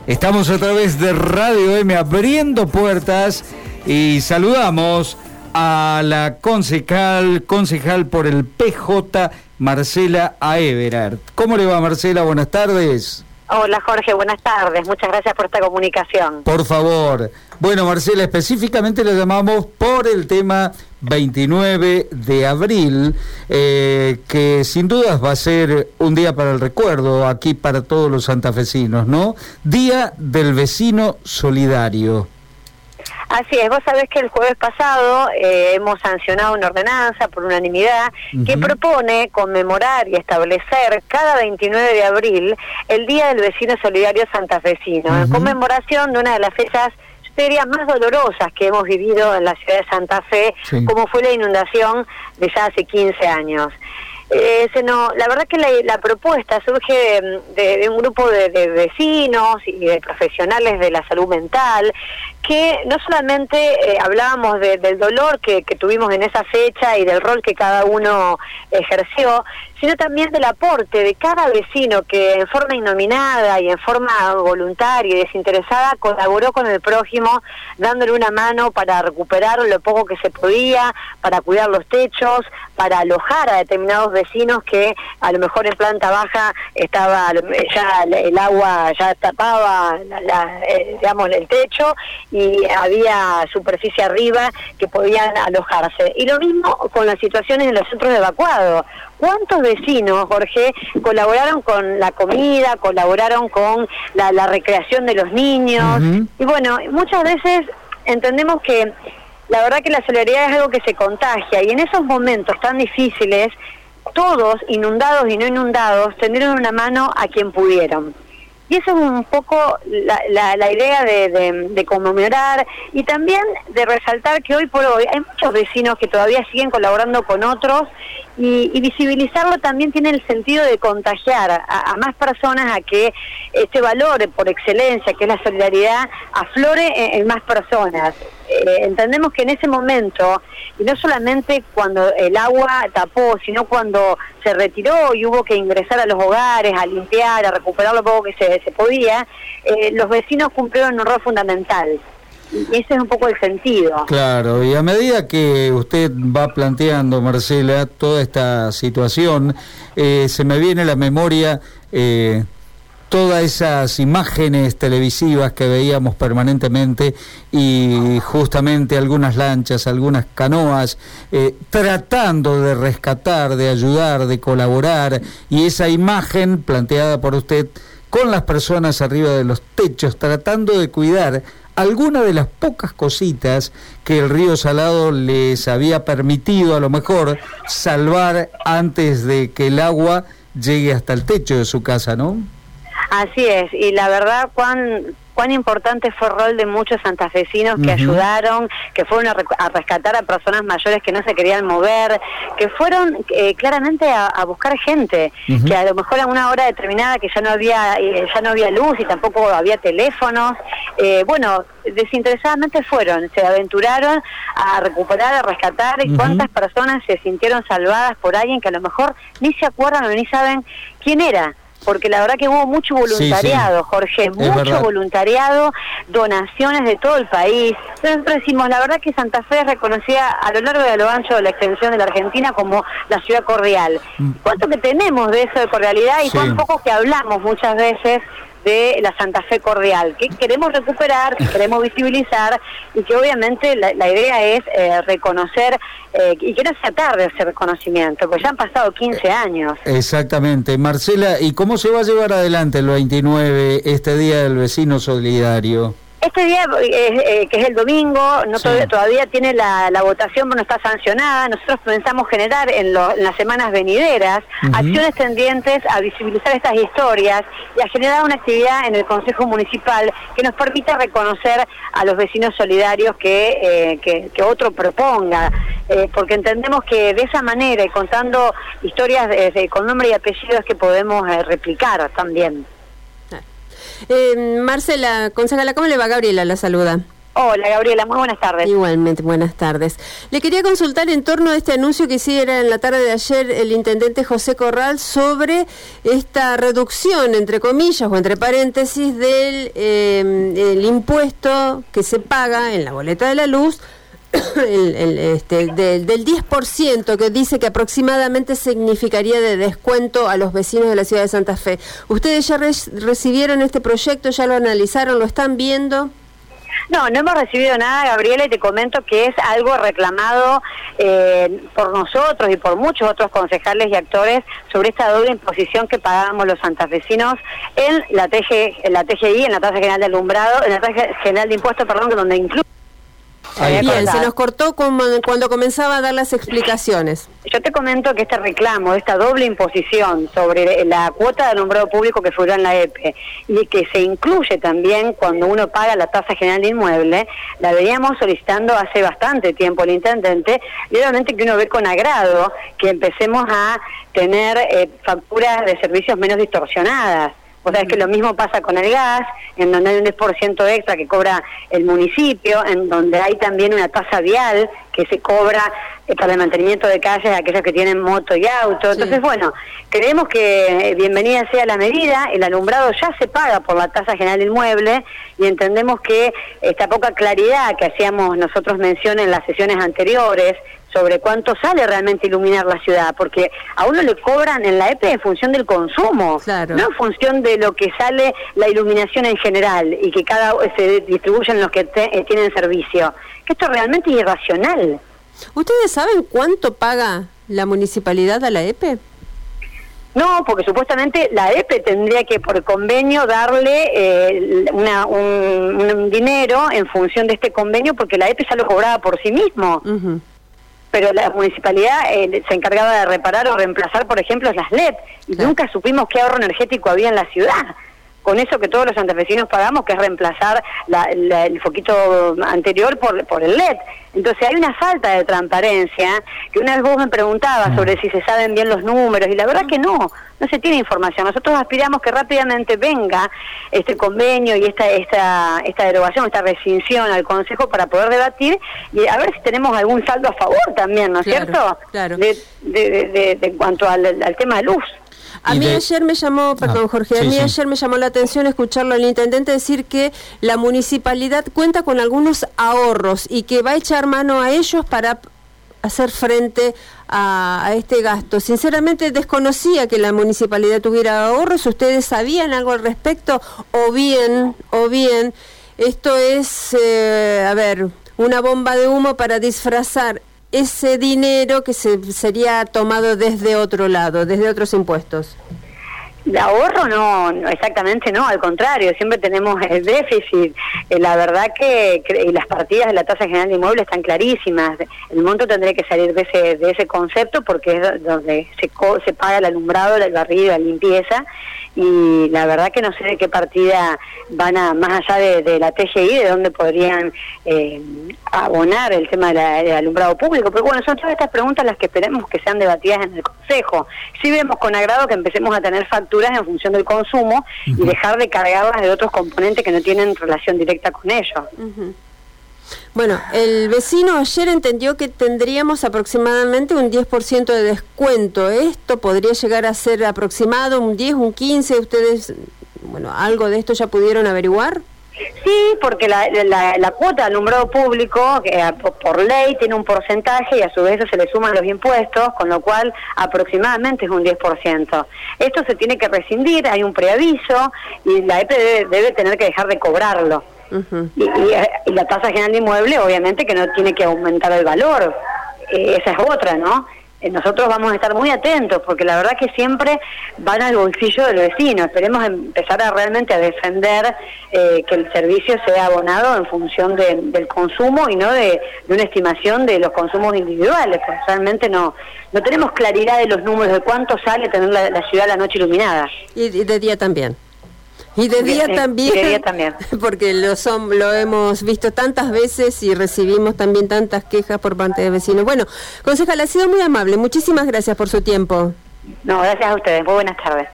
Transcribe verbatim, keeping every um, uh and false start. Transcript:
Estamos a través de Radio M abriendo puertas y saludamos a la concejal, concejal por el P J, Marcela Aeberhart. ¿Cómo le va, Marcela? Buenas tardes. Hola, Jorge, buenas tardes. Muchas gracias por esta comunicación. Por favor. Bueno, Marcela, específicamente le llamamos por el tema veintinueve de abril, eh, que sin dudas va a ser un día para el recuerdo aquí para todos los santafesinos, ¿no? Día del Vecino Solidario. Así es, vos sabés que el jueves pasado eh, hemos sancionado una ordenanza por unanimidad uh-huh. que propone conmemorar y establecer cada veintinueve de abril el Día del Vecino Solidario Santafesino, uh-huh. en conmemoración de una de las fechas, yo diría, más dolorosas que hemos vivido en la ciudad de Santa Fe, sí. como fue la inundación de ya hace quince años. Eh, se no, la verdad que la, la propuesta surge de, de un grupo de, de vecinos y de profesionales de la salud mental que no solamente eh, hablábamos de, del dolor que, que tuvimos en esa fecha y del rol que cada uno ejerció, sino también del aporte de cada vecino que en forma innominada y en forma voluntaria y desinteresada colaboró con el prójimo, dándole una mano para recuperar lo poco que se podía, para cuidar los techos, para alojar a determinados vecinos que a lo mejor en planta baja estaba ya el agua ya tapaba la, la, eh, digamos el techo y había superficie arriba que podían alojarse. Y lo mismo con las situaciones en los centros de evacuados. ¿Cuántos vecinos, Jorge, colaboraron con la comida, colaboraron con la, la recreación de los niños? Uh-huh. Y bueno, muchas veces entendemos que la verdad que la solidaridad es algo que se contagia, y en esos momentos tan difíciles, todos, inundados y no inundados, tendieron una mano a quien pudieron. Y eso es un poco la, la, la idea de, de, de conmemorar y también de resaltar que hoy por hoy hay muchos vecinos que todavía siguen colaborando con otros, y, y visibilizarlo también tiene el sentido de contagiar a, a más personas a que este valor por excelencia, que es la solidaridad, aflore en, en más personas. Eh, entendemos que en ese momento, y no solamente cuando el agua tapó, sino cuando se retiró y hubo que ingresar a los hogares, a limpiar, a recuperar lo poco que se, se podía, eh, los vecinos cumplieron un rol fundamental. Y ese es un poco el sentido. Claro, y a medida que usted va planteando, Marcela, toda esta situación, eh, se me viene a la memoria eh, todas esas imágenes televisivas que veíamos permanentemente, y justamente algunas lanchas, algunas canoas, eh, tratando de rescatar, de ayudar, de colaborar, y esa imagen planteada por usted con las personas arriba de los techos, tratando de cuidar alguna de las pocas cositas que el río Salado les había permitido a lo mejor salvar antes de que el agua llegue hasta el techo de su casa, ¿no? Así es, y la verdad cuán cuán importante fue el rol de muchos santafesinos que uh-huh. ayudaron, que fueron a, rec- a rescatar a personas mayores que no se querían mover, que fueron eh, claramente a, a buscar gente, uh-huh. que a lo mejor a una hora determinada que ya no había eh, ya no había luz y tampoco había teléfonos, eh, bueno, desinteresadamente fueron, se aventuraron a recuperar, a rescatar, y uh-huh. cuántas personas se sintieron salvadas por alguien que a lo mejor ni se acuerdan o ni saben quién era. Porque la verdad que hubo mucho voluntariado, sí, sí. Jorge, mucho voluntariado, donaciones de todo el país. Nosotros decimos, la verdad que Santa Fe es reconocida a lo largo y a lo ancho de la extensión de la Argentina como la ciudad cordial. ¿Cuánto que tenemos de eso de cordialidad y sí. cuán poco que hablamos muchas veces de la Santa Fe cordial, que queremos recuperar, que queremos visibilizar, y que obviamente la, la idea es eh, reconocer, eh, y que no sea tarde ese reconocimiento, porque ya han pasado quince años. Exactamente. Marcela, ¿y cómo se va a llevar adelante el veintinueve, este Día del Vecino Solidario? Este día, eh, eh, que es el domingo, no sí. todavía, todavía tiene la, la votación, pero no está sancionada. Nosotros pensamos generar en, lo, en las semanas venideras uh-huh. acciones tendientes a visibilizar estas historias y a generar una actividad en el Consejo Municipal que nos permita reconocer a los vecinos solidarios que, eh, que, que otro proponga, eh, porque entendemos que de esa manera y contando historias de, de, con nombre y apellidos que podemos eh, replicar también. Eh, Marcela, concejala, ¿cómo le va? Gabriela la saluda. Hola Gabriela, muy buenas tardes. Igualmente, buenas tardes. Le quería consultar en torno a este anuncio que hiciera en la tarde de ayer el intendente José Corral sobre esta reducción, entre comillas o entre paréntesis, del eh, el impuesto que se paga en la boleta de la luz, el, el, este, de, del diez por ciento, que dice que aproximadamente significaría de descuento a los vecinos de la ciudad de Santa Fe. ¿Ustedes ya re recibieron este proyecto, ya lo analizaron, lo están viendo? No, no hemos recibido nada, Gabriela, y te comento que es algo reclamado eh, por nosotros y por muchos otros concejales y actores sobre esta doble imposición que pagábamos los santafesinos en la T G, en la T G I, en la tasa general de alumbrado, en la tasa general de impuestos, perdón, donde incluye... Bien, cortado. Se nos cortó como cuando comenzaba a dar las explicaciones. Yo te comento que este reclamo, esta doble imposición sobre la cuota de alumbrado público que figuró en la E P E y que se incluye también cuando uno paga la tasa general de inmueble, la veníamos solicitando hace bastante tiempo el intendente, y obviamente que uno ve con agrado que empecemos a tener eh, facturas de servicios menos distorsionadas. O sea, es que lo mismo pasa con el gas, en donde hay un diez por ciento extra que cobra el municipio, en donde hay también una tasa vial que se cobra eh, para el mantenimiento de calles a aquellos que tienen moto y auto. Entonces, sí. bueno, creemos que eh, bienvenida sea la medida, el alumbrado ya se paga por la tasa general del inmueble, y entendemos que esta poca claridad que hacíamos nosotros mención en las sesiones anteriores, sobre cuánto sale realmente iluminar la ciudad, porque a uno le cobran en la E P E en función del consumo, claro. no en función de lo que sale la iluminación en general, y que cada se distribuyen los que te, eh, tienen servicio. Que esto realmente es irracional. ¿Ustedes saben cuánto paga la municipalidad a la E P E? No, porque supuestamente la E P E tendría que por convenio darle eh, una, un, un dinero en función de este convenio, porque la E P E ya lo cobraba por sí mismo. Uh-huh. Pero la municipalidad eh, se encargaba de reparar o reemplazar, por ejemplo, las L E D, y sí. nunca supimos qué ahorro energético había en la ciudad, con eso que todos los santafesinos pagamos, que es reemplazar la, la, el foquito anterior por, por el L E D. Entonces hay una falta de transparencia, que una vez vos me preguntabas sobre si se saben bien los números, y la verdad que no, no se tiene información. Nosotros aspiramos que rápidamente venga este convenio y esta esta esta derogación, esta rescisión al Consejo para poder debatir y a ver si tenemos algún saldo a favor también, ¿no es claro, cierto? Claro. De, de, de, de, de en cuanto al, al tema de luz. A mí de... ayer me llamó, perdón Jorge, a ah, sí, mí sí. ayer me llamó la atención escucharlo al intendente decir que la municipalidad cuenta con algunos ahorros y que va a echar mano a ellos para hacer frente a, a este gasto. Sinceramente desconocía que la municipalidad tuviera ahorros. ¿Ustedes sabían algo al respecto? O bien, o bien, esto es, eh, a ver, una bomba de humo para disfrazar ese dinero que se sería tomado desde otro lado, desde otros impuestos. De ahorro no, no, exactamente no, al contrario, siempre tenemos el déficit. Eh, la verdad que, que las partidas de la tasa general de inmuebles están clarísimas. El monto tendría que salir de ese de ese concepto, porque es donde se co se paga el alumbrado, el barrido, la limpieza, y la verdad que no sé de qué partida van a, más allá de, de la T G I, de dónde podrían eh, abonar el tema de la, del alumbrado público. Pero bueno, son todas estas preguntas las que esperemos que sean debatidas en el Consejo. Sí vemos con agrado que empecemos a tener facturas en función del consumo uh-huh. y dejar de cargarlas de otros componentes que no tienen relación directa con ellos. Uh-huh. Bueno, el vecino ayer entendió que tendríamos aproximadamente un diez por ciento de descuento. ¿Esto podría llegar a ser aproximado, un diez, un quince? ¿Ustedes, bueno, algo de esto ya pudieron averiguar? Sí, porque la, la, la cuota de alumbrado público, que por ley tiene un porcentaje y a su vez eso se le suman los impuestos, con lo cual aproximadamente es un diez por ciento. Esto se tiene que rescindir, hay un preaviso y la E P E debe, debe tener que dejar de cobrarlo. Uh-huh. y, y, y la tasa general de inmueble obviamente que no tiene que aumentar el valor, eh, esa es otra, ¿no? Nosotros vamos a estar muy atentos porque la verdad que siempre van al bolsillo del vecino. Esperemos empezar a realmente a defender eh, que el servicio sea abonado en función de, del consumo y no de, de una estimación de los consumos individuales, porque realmente no no tenemos claridad de los números de cuánto sale tener la, la ciudad a la noche iluminada. Y de día también. Y de día sí, también, de día también, porque lo, son, lo hemos visto tantas veces y recibimos también tantas quejas por parte de vecinos. Bueno, concejal, ha sido muy amable, muchísimas gracias por su tiempo. No, gracias a ustedes, muy buenas tardes.